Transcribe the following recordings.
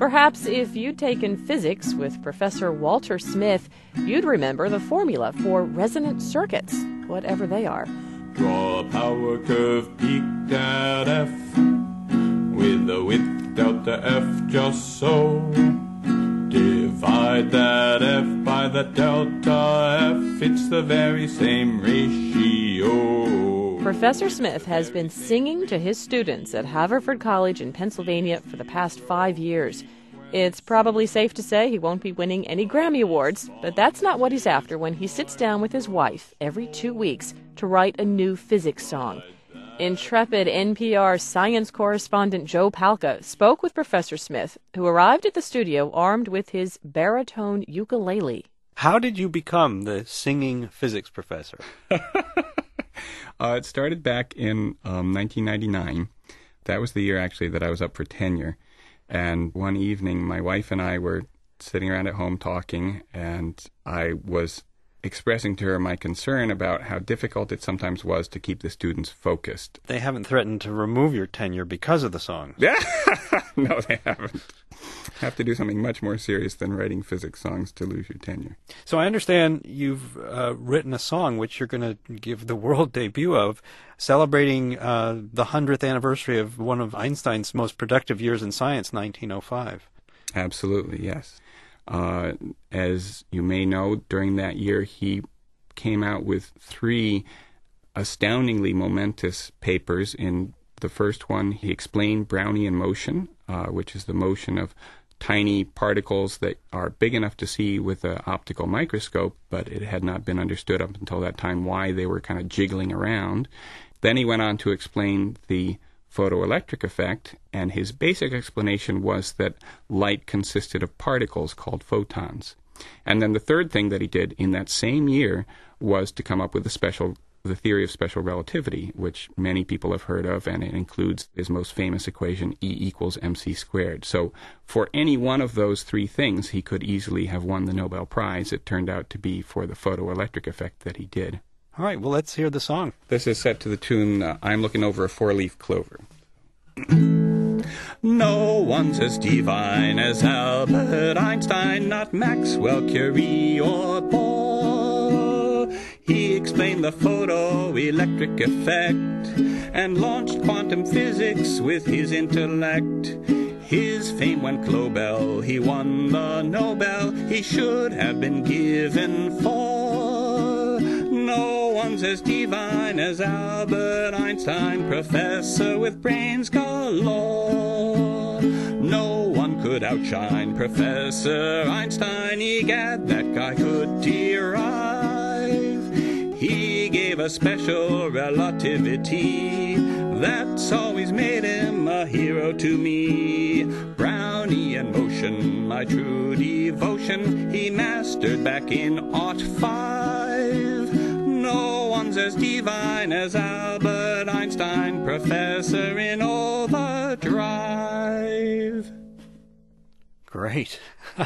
Perhaps if you'd taken physics with Professor Walter Smith, you'd remember the formula for resonant circuits, whatever they are. Draw a power curve peaked at F, with the width delta F just so. Divide that F by the delta F, it's the very same ratio. Professor Smith has been singing to his students at Haverford College in Pennsylvania for the past 5 years. It's probably safe to say he won't be winning any Grammy Awards, but that's not what he's after when he sits down with his wife every 2 weeks to write a new physics song. Intrepid NPR science correspondent Joe Palca spoke with Professor Smith, who arrived at the studio armed with his baritone ukulele. How did you become the singing physics professor? It started back in 1999. That was the year, actually, that I was up for tenure. And one evening, my wife and I were sitting around at home talking, and I was expressing to her my concern about how difficult it sometimes was to keep the students focused. They haven't threatened to remove your tenure because of the songs. Yeah, no, they haven't. Have to do something much more serious than writing physics songs to lose your tenure. So I understand you've written a song which you're going to give the world debut of, celebrating the 100th anniversary of one of Einstein's most productive years in science, 1905. Absolutely, yes. As you may know, during that year he came out with 3 astoundingly momentous papers. In the first one, he explained Brownian motion, which is the motion of tiny particles that are big enough to see with an optical microscope, but it had not been understood up until that time why they were kind of jiggling around. Then he went on to explain the photoelectric effect, and his basic explanation was that light consisted of particles called photons. And then the third thing that he did in that same year was to come up with the theory of special relativity, which many people have heard of, and it includes his most famous equation, E equals mc squared. So for any one of those 3 things, he could easily have won the Nobel Prize. It turned out to be for the photoelectric effect that he did. All right, well, let's hear the song. This is set to the tune, I'm Looking Over a Four-Leaf Clover. No one's as divine as Albert Einstein, not Maxwell, Curie, or Bohr. He explained the photoelectric effect and launched quantum physics with his intellect. His fame went global, he won the Nobel he should have been given for. No one's as divine as Albert Einstein, professor with brains galore. No one could outshine Professor Einstein, egad, that guy could derive. He gave a special relativity that's always made him a hero to me. Brownian motion, my true devotion, he mastered back in '05. No one's as divine as Albert Einstein, professor in overdrive. Great.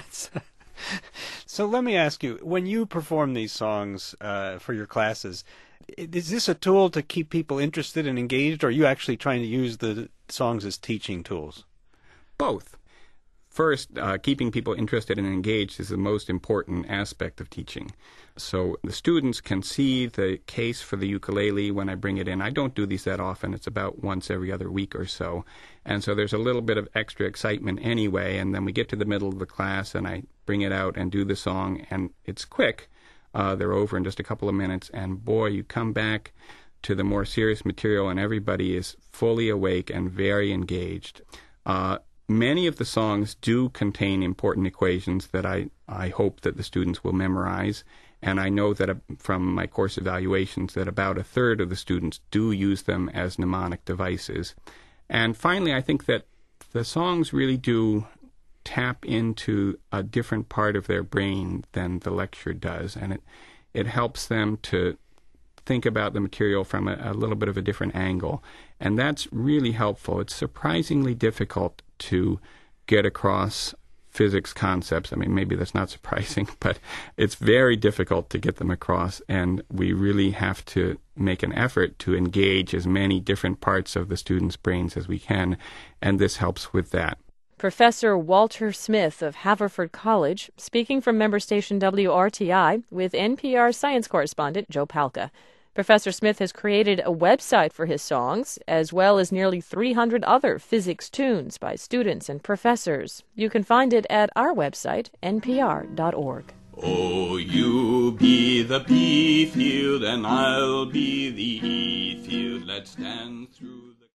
So let me ask you, when you perform these songs for your classes, is this a tool to keep people interested and engaged, or are you actually trying to use the songs as teaching tools? Both. First, keeping people interested and engaged is the most important aspect of teaching. So the students can see the case for the ukulele when I bring it in. I don't do these that often. It's about once every other week or so. And so there's a little bit of extra excitement anyway. And then we get to the middle of the class and I bring it out and do the song. And it's quick. They're over in just a couple of minutes. And boy, you come back to the more serious material and everybody is fully awake and very engaged. Many of the songs do contain important equations that I hope that the students will memorize. And I know that from my course evaluations that about a third of the students do use them as mnemonic devices. And finally, I think that the songs really do tap into a different part of their brain than the lecture does. And it helps them to think about the material from a little bit of a different angle. And that's really helpful. It's surprisingly difficult to get across physics concepts. I mean, maybe that's not surprising, but it's very difficult to get them across, and we really have to make an effort to engage as many different parts of the students' brains as we can, and this helps with that. Professor Walter Smith of Haverford College, speaking from member station WRTI with NPR science correspondent Joe Palca. Professor Smith has created a website for his songs, as well as nearly 300 other physics tunes by students and professors. You can find it at our website, npr.org. Oh, you be the pea field and I'll be the E field. Let's dance through